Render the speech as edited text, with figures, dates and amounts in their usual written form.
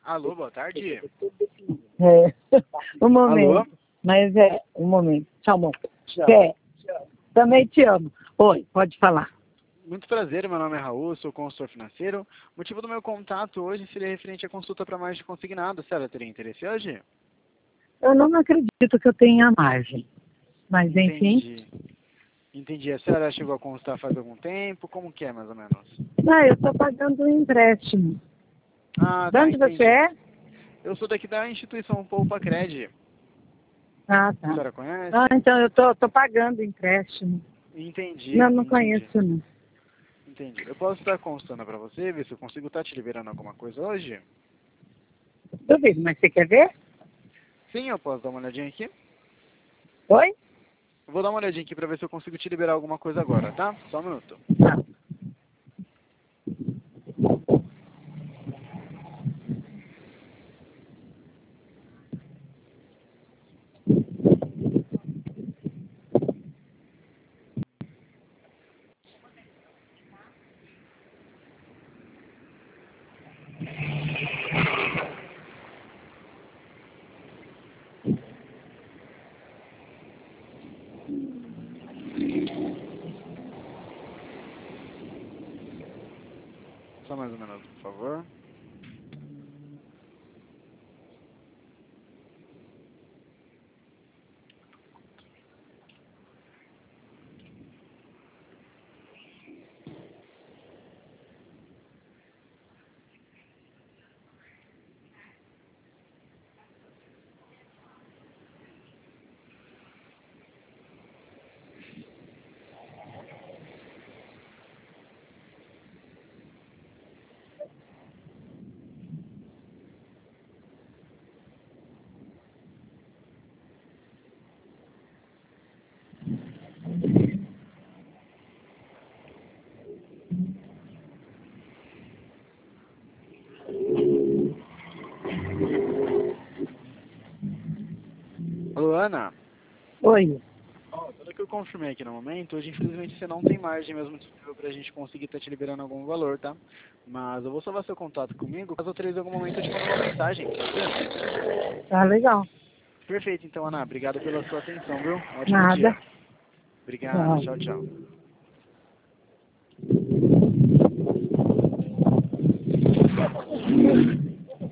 Alô, boa tarde. É, um momento. Alô? Mas um momento. Tchau, amor. Tchau. Também te amo. Oi, pode falar. Muito prazer, meu nome é Raul, sou consultor financeiro. O motivo do meu contato hoje seria referente à consulta para margem consignada. A senhora teria interesse hoje? Eu não acredito que eu tenha margem. Mas, enfim. Entendi. A senhora chegou a consultar faz algum tempo? Como que é, mais ou menos? Não, eu estou pagando um empréstimo. Ah, De tá, onde você entendi. é? Eu sou daqui da instituição Poupa Cred. Ah, A tá. senhora conhece? Ah, então eu tô pagando empréstimo. Entendi, Não entendi. conheço, não. Entendi. Eu posso estar consultando para você, ver se eu consigo estar te liberando alguma coisa hoje? Duvido, mas você quer ver? Sim, eu posso dar uma olhadinha aqui. Oi? Eu vou dar uma olhadinha aqui para ver se eu consigo te liberar alguma coisa agora, tá? Só um minuto. Tá. Só mais um minuto, por favor. Alô, Ana? Oi. Ó, pelo que eu confirmei aqui no momento, hoje infelizmente você não tem margem mesmo disponível pra gente conseguir estar te liberando algum valor, tá? Mas eu vou salvar seu contato comigo, caso eu autorize em algum momento eu te mando uma mensagem, pode ser? Tá legal. Perfeito, então, Ana, obrigado pela sua atenção, viu? Ótimo Nada. dia. Obrigado, Tchau. tchau, tchau.